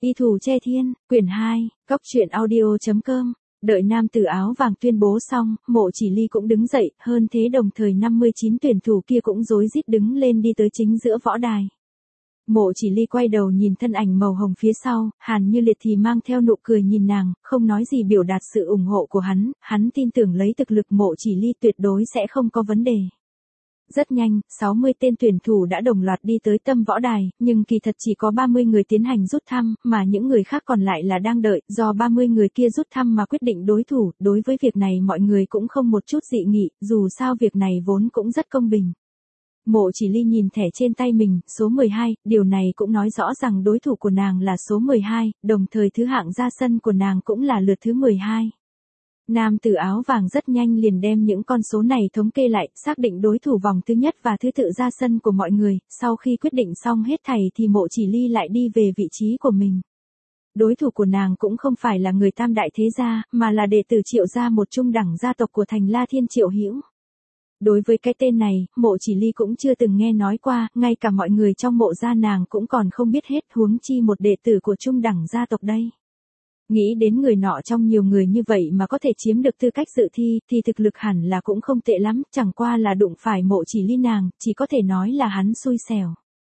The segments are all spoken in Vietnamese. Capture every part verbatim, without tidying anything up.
Y Thủ Che Thiên, quyển hai, cóc truyện audio chấm com. Đợi nam tử áo vàng tuyên bố xong, Mộ Chỉ Ly cũng đứng dậy, hơn thế đồng thời năm mươi chín tuyển thủ kia cũng rối rít đứng lên đi tới chính giữa võ đài. Mộ Chỉ Ly quay đầu nhìn thân ảnh màu hồng phía sau, Hàn Như Liệt thì mang theo nụ cười nhìn nàng, không nói gì biểu đạt sự ủng hộ của hắn, hắn tin tưởng lấy thực lực Mộ Chỉ Ly tuyệt đối sẽ không có vấn đề. Rất nhanh, sáu mươi tên tuyển thủ đã đồng loạt đi tới tâm võ đài, nhưng kỳ thật chỉ có ba mươi người tiến hành rút thăm, mà những người khác còn lại là đang đợi, do ba mươi người kia rút thăm mà quyết định đối thủ, đối với việc này mọi người cũng không một chút dị nghị, dù sao việc này vốn cũng rất công bình. Mộ Chỉ Ly nhìn thẻ trên tay mình, số mười hai, điều này cũng nói rõ rằng đối thủ của nàng là số mười hai, đồng thời thứ hạng ra sân của nàng cũng là lượt thứ mười hai. Nam tử áo vàng rất nhanh liền đem những con số này thống kê lại, xác định đối thủ vòng thứ nhất và thứ tự ra sân của mọi người, sau khi quyết định xong hết thảy thì Mộ Chỉ Ly lại đi về vị trí của mình. Đối thủ của nàng cũng không phải là người tam đại thế gia, mà là đệ tử Triệu gia, một trung đẳng gia tộc của thành La Thiên Triệu Hữu. Đối với cái tên này, Mộ Chỉ Ly cũng chưa từng nghe nói qua, ngay cả mọi người trong mộ gia nàng cũng còn không biết hết, huống chi một đệ tử của trung đẳng gia tộc đây. Nghĩ đến người nọ trong nhiều người như vậy mà có thể chiếm được tư cách dự thi, thì thực lực hẳn là cũng không tệ lắm, chẳng qua là đụng phải Mộ Chỉ Ly nàng, chỉ có thể nói là hắn xui xẻo.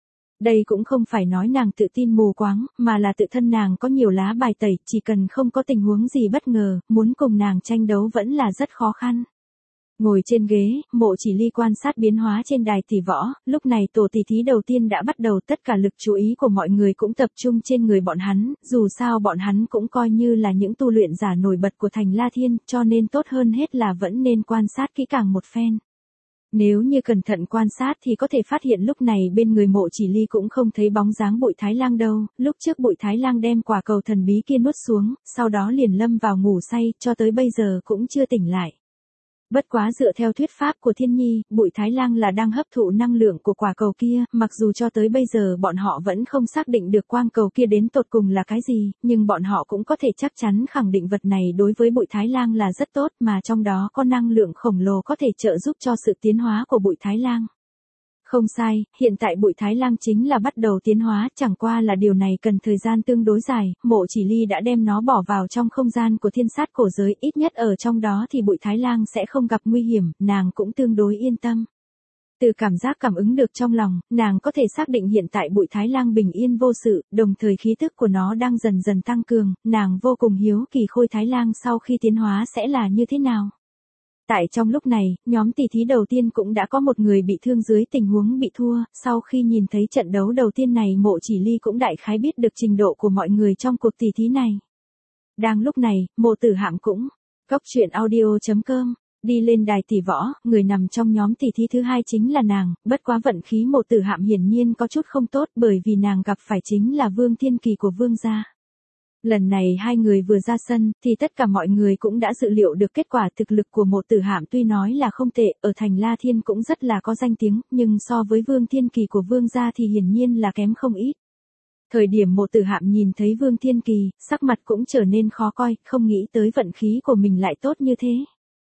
Đây cũng không phải nói nàng tự tin mù quáng, mà là tự thân nàng có nhiều lá bài tẩy, chỉ cần không có tình huống gì bất ngờ, muốn cùng nàng tranh đấu vẫn là rất khó khăn. Ngồi trên ghế, Mộ Chỉ Ly quan sát biến hóa trên đài tỷ võ, lúc này tổ tỷ thí đầu tiên đã bắt đầu, tất cả lực chú ý của mọi người cũng tập trung trên người bọn hắn, dù sao bọn hắn cũng coi như là những tu luyện giả nổi bật của thành La Thiên, cho nên tốt hơn hết là vẫn nên quan sát kỹ càng một phen. Nếu như cẩn thận quan sát thì có thể phát hiện lúc này bên người Mộ Chỉ Ly cũng không thấy bóng dáng Bụi Thái Lang đâu, lúc trước Bụi Thái Lang đem quả cầu thần bí kia nuốt xuống, sau đó liền lâm vào ngủ say, cho tới bây giờ cũng chưa tỉnh lại. Bất quá dựa theo thuyết pháp của Thiên Nhi, Bụi Thái Lang là đang hấp thụ năng lượng của quả cầu kia, mặc dù cho tới bây giờ bọn họ vẫn không xác định được quang cầu kia đến tột cùng là cái gì, nhưng bọn họ cũng có thể chắc chắn khẳng định vật này đối với Bụi Thái Lang là rất tốt, mà trong đó có năng lượng khổng lồ có thể trợ giúp cho sự tiến hóa của Bụi Thái Lang. Không sai, hiện tại Bụi Thái Lang chính là bắt đầu tiến hóa, chẳng qua là điều này cần thời gian tương đối dài, Mộ Chỉ Ly đã đem nó bỏ vào trong không gian của thiên sát cổ giới, ít nhất ở trong đó thì Bụi Thái Lang sẽ không gặp nguy hiểm, nàng cũng tương đối yên tâm. Từ cảm giác cảm ứng được trong lòng, nàng có thể xác định hiện tại Bụi Thái Lang bình yên vô sự, đồng thời khí tức của nó đang dần dần tăng cường, nàng vô cùng hiếu kỳ Khôi Thái Lang sau khi tiến hóa sẽ là như thế nào. Tại trong lúc này, nhóm tỷ thí đầu tiên cũng đã có một người bị thương dưới tình huống bị thua, sau khi nhìn thấy trận đấu đầu tiên này Mộ Chỉ Ly cũng đại khái biết được trình độ của mọi người trong cuộc tỷ thí này. Đang lúc này, Mộ Tử Hạm cũng, cóc truyện audio chấm com, đi lên đài tỷ võ, người nằm trong nhóm tỷ thí thứ hai chính là nàng, bất quá vận khí Mộ Tử Hạm hiển nhiên có chút không tốt bởi vì nàng gặp phải chính là Vương Thiên Kỳ của Vương gia. Lần này hai người vừa ra sân, thì tất cả mọi người cũng đã dự liệu được kết quả. Thực lực của Mộ Tử Hạm tuy nói là không tệ, ở thành La Thiên cũng rất là có danh tiếng, nhưng so với Vương Thiên Kỳ của Vương gia thì hiển nhiên là kém không ít. Thời điểm Mộ Tử Hạm nhìn thấy Vương Thiên Kỳ, sắc mặt cũng trở nên khó coi, không nghĩ tới vận khí của mình lại tốt như thế.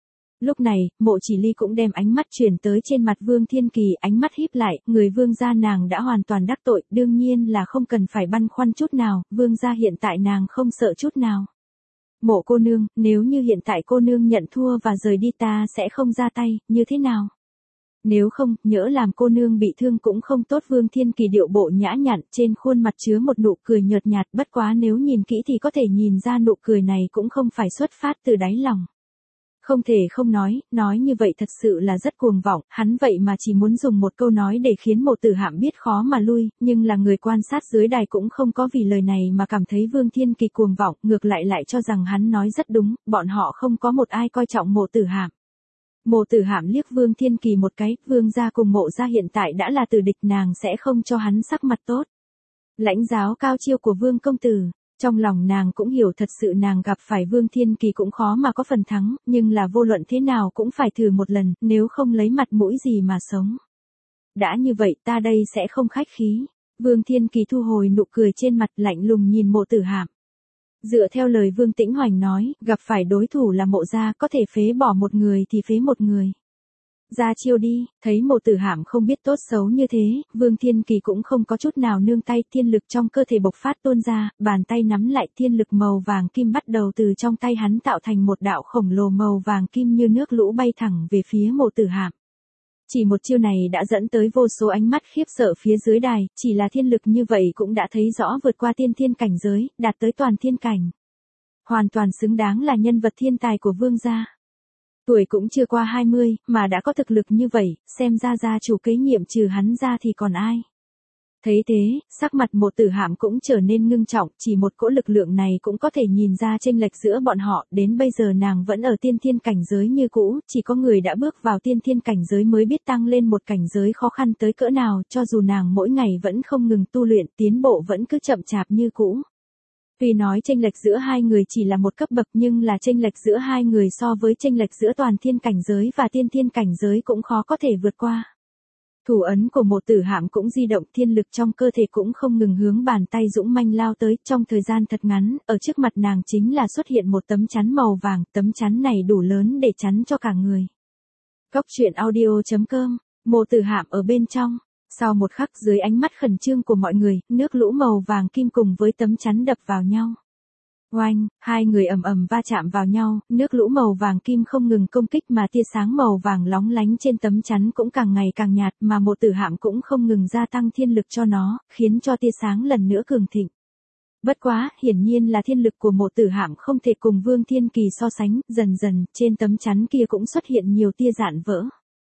Lúc này, Mộ Chỉ Ly cũng đem ánh mắt chuyển tới trên mặt Vương Thiên Kỳ, ánh mắt híp lại, người Vương gia nàng đã hoàn toàn đắc tội, đương nhiên là không cần phải băn khoăn chút nào, Vương gia hiện tại nàng không sợ chút nào. Mộ cô nương, nếu như hiện tại cô nương nhận thua và rời đi ta sẽ không ra tay, như thế nào? Nếu không, nhỡ làm cô nương bị thương cũng không tốt. Vương Thiên Kỳ điệu bộ nhã nhặn, trên khuôn mặt chứa một nụ cười nhợt nhạt, bất quá nếu nhìn kỹ thì có thể nhìn ra nụ cười này cũng không phải xuất phát từ đáy lòng. Không thể không nói, nói như vậy thật sự là rất cuồng vọng, hắn vậy mà chỉ muốn dùng một câu nói để khiến Mộ Tử Hạm biết khó mà lui, nhưng là người quan sát dưới đài cũng không có vì lời này mà cảm thấy Vương Thiên Kỳ cuồng vọng, ngược lại lại cho rằng hắn nói rất đúng, bọn họ không có một ai coi trọng Mộ Tử Hạm. Mộ Tử Hạm liếc Vương Thiên Kỳ một cái, Vương gia cùng Mộ gia hiện tại đã là tử địch, nàng sẽ không cho hắn sắc mặt tốt. Lãnh giáo cao chiêu của Vương công tử. Trong lòng nàng cũng hiểu thật sự nàng gặp phải Vương Thiên Kỳ cũng khó mà có phần thắng, nhưng là vô luận thế nào cũng phải thử một lần, nếu không lấy mặt mũi gì mà sống. Đã như vậy ta đây sẽ không khách khí. Vương Thiên Kỳ thu hồi nụ cười trên mặt, lạnh lùng nhìn Mộ Tử Hạm. Dựa theo lời Vương Tĩnh Hoành nói, gặp phải đối thủ là Mộ gia, có thể phế bỏ một người thì phế một người. Ra chiêu đi, thấy Mộ Tử Hạm không biết tốt xấu như thế, Vương Thiên Kỳ cũng không có chút nào nương tay, thiên lực trong cơ thể bộc phát tuôn ra, bàn tay nắm lại thiên lực màu vàng kim bắt đầu từ trong tay hắn tạo thành một đạo khổng lồ màu vàng kim như nước lũ bay thẳng về phía Mộ Tử Hạm. Chỉ một chiêu này đã dẫn tới vô số ánh mắt khiếp sợ phía dưới đài, chỉ là thiên lực như vậy cũng đã thấy rõ vượt qua tiên thiên cảnh giới, đạt tới toàn thiên cảnh. Hoàn toàn xứng đáng là nhân vật thiên tài của Vương gia. Tuổi cũng chưa qua hai mươi, mà đã có thực lực như vậy, xem ra gia chủ kế nhiệm trừ hắn ra thì còn ai. Thấy thế, sắc mặt Mộ Tử Hạm cũng trở nên ngưng trọng, chỉ một cỗ lực lượng này cũng có thể nhìn ra chênh lệch giữa bọn họ, đến bây giờ nàng vẫn ở tiên thiên cảnh giới như cũ, chỉ có người đã bước vào tiên thiên cảnh giới mới biết tăng lên một cảnh giới khó khăn tới cỡ nào, cho dù nàng mỗi ngày vẫn không ngừng tu luyện, tiến bộ vẫn cứ chậm chạp như cũ. Tuy nói chênh lệch giữa hai người chỉ là một cấp bậc nhưng là chênh lệch giữa hai người so với chênh lệch giữa toàn thiên cảnh giới và tiên thiên cảnh giới cũng khó có thể vượt qua. Thủ ấn của Mộ Tử Hạm cũng di động, thiên lực trong cơ thể cũng không ngừng hướng bàn tay dũng manh lao tới, trong thời gian thật ngắn, ở trước mặt nàng chính là xuất hiện một tấm chắn màu vàng, tấm chắn này đủ lớn để chắn cho cả người. Cốc truyện audio chấm com, Mộ Tử Hạm ở bên trong. Sau một khắc dưới ánh mắt khẩn trương của mọi người, nước lũ màu vàng kim cùng với tấm chắn đập vào nhau. Oanh, hai người ầm ầm va chạm vào nhau, nước lũ màu vàng kim không ngừng công kích mà tia sáng màu vàng lóng lánh trên tấm chắn cũng càng ngày càng nhạt mà Mộ Tử Hạm cũng không ngừng gia tăng thiên lực cho nó, khiến cho tia sáng lần nữa cường thịnh. Bất quá, hiển nhiên là thiên lực của Mộ Tử Hạm không thể cùng Vương Thiên Kỳ so sánh, dần dần, trên tấm chắn kia cũng xuất hiện nhiều tia rạn vỡ.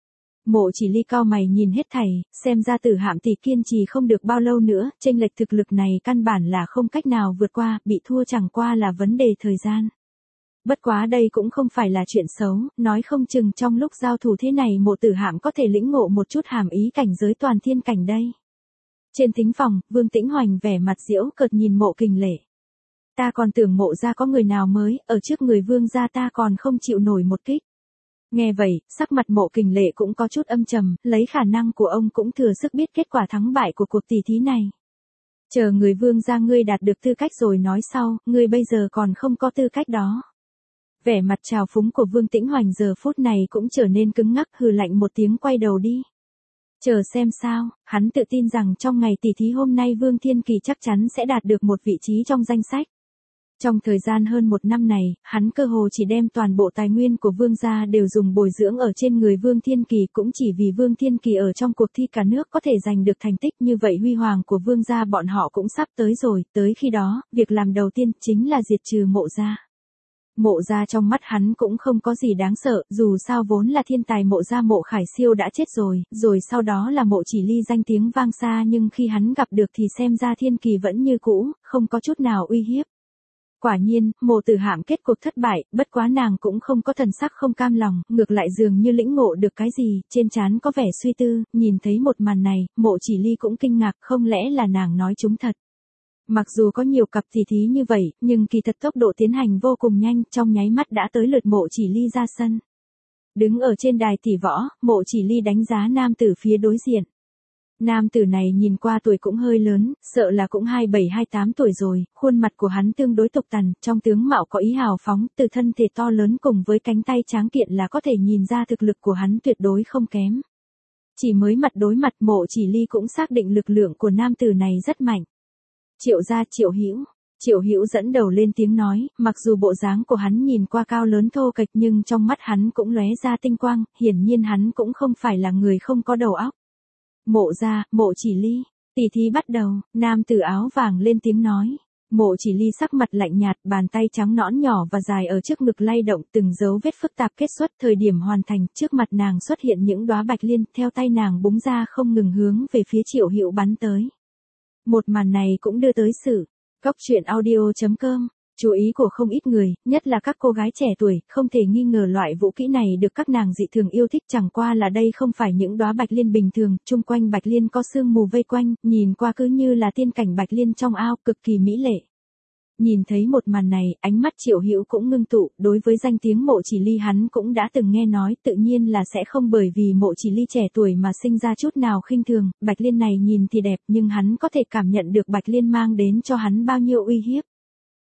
Mộ Chỉ Ly cao mày nhìn hết thảy, xem ra Tử Hạm tỷ kiên trì không được bao lâu nữa, chênh lệch thực lực này căn bản là không cách nào vượt qua, bị thua chẳng qua là vấn đề thời gian. Bất quá đây cũng không phải là chuyện xấu, nói không chừng trong lúc giao thủ thế này Mộ Tử Hạm có thể lĩnh ngộ một chút hàm ý cảnh giới toàn thiên cảnh đây. Trên thính phòng, Vương Tĩnh Hoành vẻ mặt giễu cợt nhìn Mộ Kình Lệ. Ta còn tưởng Mộ gia có người nào mới, ở trước người Vương gia ta còn không chịu nổi một kích. Nghe vậy, sắc mặt Mộ Kình Lệ cũng có chút âm trầm, lấy khả năng của ông cũng thừa sức biết kết quả thắng bại của cuộc tỷ thí này. Chờ người Vương gia ngươi đạt được tư cách rồi nói sau, ngươi bây giờ còn không có tư cách đó. Vẻ mặt trào phúng của Vương Tĩnh Hoành giờ phút này cũng trở nên cứng ngắc, hừ lạnh một tiếng quay đầu đi. Chờ xem sao, hắn tự tin rằng trong ngày tỷ thí hôm nay Vương Thiên Kỳ chắc chắn sẽ đạt được một vị trí trong danh sách. Trong thời gian hơn một năm này, hắn cơ hồ chỉ đem toàn bộ tài nguyên của Vương gia đều dùng bồi dưỡng ở trên người Vương Thiên Kỳ, cũng chỉ vì Vương Thiên Kỳ ở trong cuộc thi cả nước có thể giành được thành tích như vậy, huy hoàng của Vương gia bọn họ cũng sắp tới rồi, tới khi đó, việc làm đầu tiên chính là diệt trừ Mộ gia. Mộ gia trong mắt hắn cũng không có gì đáng sợ, dù sao vốn là thiên tài Mộ gia Mộ Khải Siêu đã chết rồi, rồi sau đó là Mộ Chỉ Ly danh tiếng vang xa, nhưng khi hắn gặp được thì xem ra Thiên Kỳ vẫn như cũ, không có chút nào uy hiếp. Quả nhiên, Mộ Tử Hạm kết cục thất bại, bất quá nàng cũng không có thần sắc không cam lòng, ngược lại dường như lĩnh ngộ được cái gì, trên trán có vẻ suy tư, nhìn thấy một màn này, Mộ Chỉ Ly cũng kinh ngạc, không lẽ là nàng nói trúng thật. Mặc dù có nhiều cặp tỷ thí như vậy, nhưng kỳ thật tốc độ tiến hành vô cùng nhanh, trong nháy mắt đã tới lượt Mộ Chỉ Ly ra sân. Đứng ở trên đài tỷ võ, Mộ Chỉ Ly đánh giá nam tử phía đối diện. Nam tử này nhìn qua tuổi cũng hơi lớn, sợ là cũng hai bảy hai tám tuổi rồi, khuôn mặt của hắn tương đối tục tằn, trong tướng mạo có ý hào phóng, từ thân thể to lớn cùng với cánh tay tráng kiện là có thể nhìn ra thực lực của hắn tuyệt đối không kém. Chỉ mới mặt đối mặt Mộ Chỉ Ly cũng xác định lực lượng của nam tử này rất mạnh. Triệu gia Triệu Hữu Triệu Hữu dẫn đầu lên tiếng nói, mặc dù bộ dáng của hắn nhìn qua cao lớn thô kệch nhưng trong mắt hắn cũng lóe ra tinh quang, hiển nhiên hắn cũng không phải là người không có đầu óc. Mộ gia, Mộ Chỉ Ly, tỷ thí bắt đầu, nam tử áo vàng lên tiếng nói. Mộ Chỉ Ly sắc mặt lạnh nhạt, bàn tay trắng nõn nhỏ và dài ở trước ngực lay động, từng dấu vết phức tạp kết xuất, thời điểm hoàn thành, trước mặt nàng xuất hiện những đóa bạch liên, theo tay nàng búng ra không ngừng hướng về phía Triệu Hữu bắn tới. Một màn này cũng đưa tới sự cốc truyện audio chấm com. Chú ý của không ít người, nhất là các cô gái trẻ tuổi, không thể nghi ngờ loại vũ kỹ này được các nàng dị thường yêu thích, chẳng qua là đây không phải những đóa bạch liên bình thường, chung quanh bạch liên có sương mù vây quanh, nhìn qua cứ như là tiên cảnh bạch liên trong ao, cực kỳ mỹ lệ. Nhìn thấy một màn này, ánh mắt Triệu Hữu cũng ngưng tụ, đối với danh tiếng Mộ Chỉ Ly hắn cũng đã từng nghe nói, tự nhiên là sẽ không bởi vì Mộ Chỉ Ly trẻ tuổi mà sinh ra chút nào khinh thường, bạch liên này nhìn thì đẹp nhưng hắn có thể cảm nhận được bạch liên mang đến cho hắn bao nhiêu uy hiếp.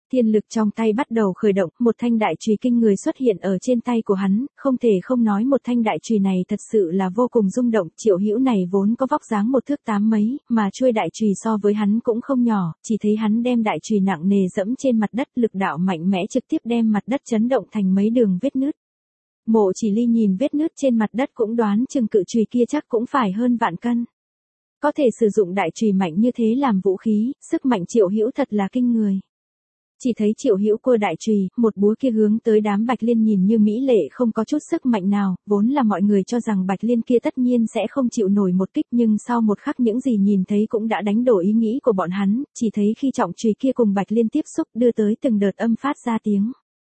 Thiên lực trong tay bắt đầu khởi động, một thanh đại chùy kinh người xuất hiện ở trên tay của hắn, không thể không nói một thanh đại chùy này thật sự là vô cùng rung động, Triệu Hữu này vốn có vóc dáng một thước tám mấy, mà chuôi đại chùy so với hắn cũng không nhỏ, chỉ thấy hắn đem đại chùy nặng nề dẫm trên mặt đất, lực đạo mạnh mẽ trực tiếp đem mặt đất chấn động thành mấy đường vết nứt. Mộ Chỉ Ly nhìn vết nứt trên mặt đất cũng đoán chừng cự chùy kia chắc cũng phải hơn vạn cân. Có thể sử dụng đại chùy mạnh như thế làm vũ khí, sức mạnh Triệu Hữu thật là kinh người. Chỉ thấy Triệu Hữu cua đại chùy, một búa kia hướng tới đám Bạch Liên nhìn như mỹ lệ không có chút sức mạnh nào, vốn là mọi người cho rằng Bạch Liên kia tất nhiên sẽ không chịu nổi một kích, nhưng sau một khắc những gì nhìn thấy cũng đã đánh đổ ý nghĩ của bọn hắn, chỉ thấy khi trọng chùy kia cùng Bạch Liên tiếp xúc đưa tới từng đợt âm phát ra tiếng.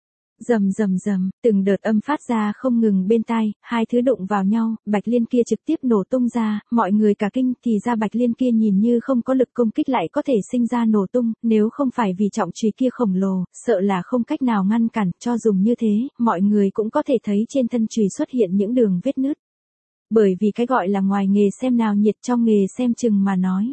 Rầm rầm rầm, từng đợt âm phát ra không ngừng bên tai, hai thứ đụng vào nhau, Bạch Liên kia trực tiếp nổ tung ra, mọi người cả kinh, thì ra Bạch Liên kia nhìn như không có lực công kích lại có thể sinh ra nổ tung, nếu không phải vì trọng chùy kia khổng lồ, sợ là không cách nào ngăn cản, cho dùng như thế, mọi người cũng có thể thấy trên thân chùy xuất hiện những đường vết nứt. Bởi vì cái gọi là ngoài nghề xem nào nhiệt trong nghề xem chừng mà nói.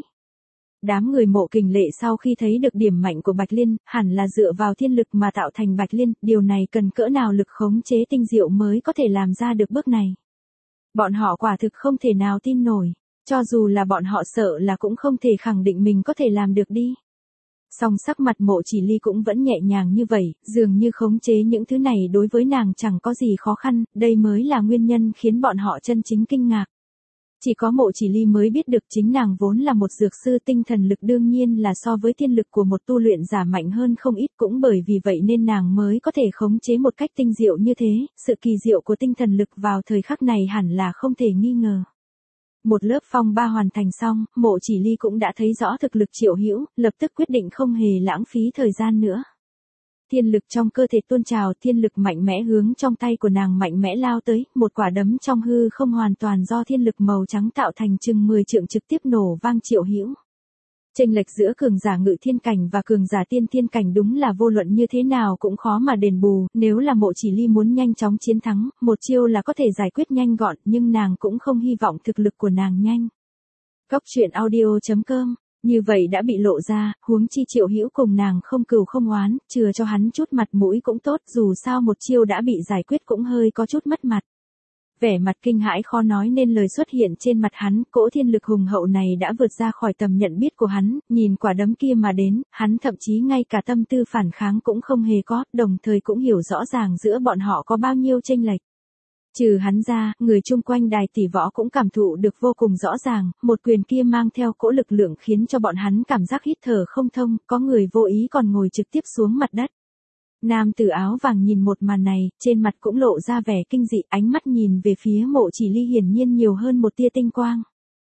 Đám người Mộ Kình Lệ sau khi thấy được điểm mạnh của Bạch Liên, hẳn là dựa vào thiên lực mà tạo thành Bạch Liên, điều này cần cỡ nào lực khống chế tinh diệu mới có thể làm ra được bước này. Bọn họ quả thực không thể nào tin nổi, cho dù là bọn họ sợ là cũng không thể khẳng định mình có thể làm được đi. Song sắc mặt Mộ Chỉ Ly cũng vẫn nhẹ nhàng như vậy, dường như khống chế những thứ này đối với nàng chẳng có gì khó khăn, đây mới là nguyên nhân khiến bọn họ chân chính kinh ngạc. Chỉ có Mộ Chỉ Ly mới biết được chính nàng vốn là một dược sư, tinh thần lực đương nhiên là so với thiên lực của một tu luyện giả mạnh hơn không ít, cũng bởi vì vậy nên nàng mới có thể khống chế một cách tinh diệu như thế, sự kỳ diệu của tinh thần lực vào thời khắc này hẳn là không thể nghi ngờ. Một lớp phong ba hoàn thành xong, Mộ Chỉ Ly cũng đã thấy rõ thực lực Triệu Hữu, lập tức quyết định không hề lãng phí thời gian nữa. Thiên lực trong cơ thể tuôn trào, thiên lực mạnh mẽ hướng trong tay của nàng mạnh mẽ lao tới, một quả đấm trong hư không hoàn toàn do thiên lực màu trắng tạo thành chừng mười trượng trực tiếp nổ vang Triệu Hữu. Chênh lệch giữa cường giả ngự thiên cảnh và cường giả tiên thiên cảnh đúng là vô luận như thế nào cũng khó mà đền bù, nếu là Mộ Chỉ Ly muốn nhanh chóng chiến thắng, một chiêu là có thể giải quyết nhanh gọn, nhưng nàng cũng không hy vọng thực lực của nàng nhanh. Góc truyện audio chấm com Như vậy đã bị lộ ra, huống chi Triệu Hữu cùng nàng không cừu không oán, chừa cho hắn chút mặt mũi cũng tốt, dù sao một chiêu đã bị giải quyết cũng hơi có chút mất mặt. Vẻ mặt kinh hãi khó nói nên lời xuất hiện trên mặt hắn, cỗ thiên lực hùng hậu này đã vượt ra khỏi tầm nhận biết của hắn, nhìn quả đấm kia mà đến, hắn thậm chí ngay cả tâm tư phản kháng cũng không hề có, đồng thời cũng hiểu rõ ràng giữa bọn họ có bao nhiêu chênh lệch. Trừ hắn ra, người chung quanh đài tỷ võ cũng cảm thụ được vô cùng rõ ràng, một quyền kia mang theo cỗ lực lượng khiến cho bọn hắn cảm giác hít thở không thông, có người vô ý còn ngồi trực tiếp xuống mặt đất. Nam tử áo vàng nhìn một màn này, trên mặt cũng lộ ra vẻ kinh dị, ánh mắt nhìn về phía Mộ Chỉ Ly hiển nhiên nhiều hơn một tia tinh quang.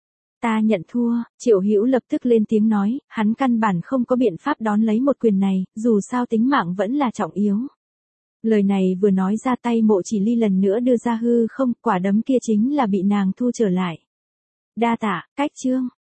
Ta nhận thua, Triệu Hữu lập tức lên tiếng nói, hắn căn bản không có biện pháp đón lấy một quyền này, dù sao tính mạng vẫn là trọng yếu. Lời này vừa nói ra tay Mộ Chỉ Ly lần nữa đưa ra hư không, quả đấm kia chính là bị nàng thu trở lại. Đa tạ, cách chương.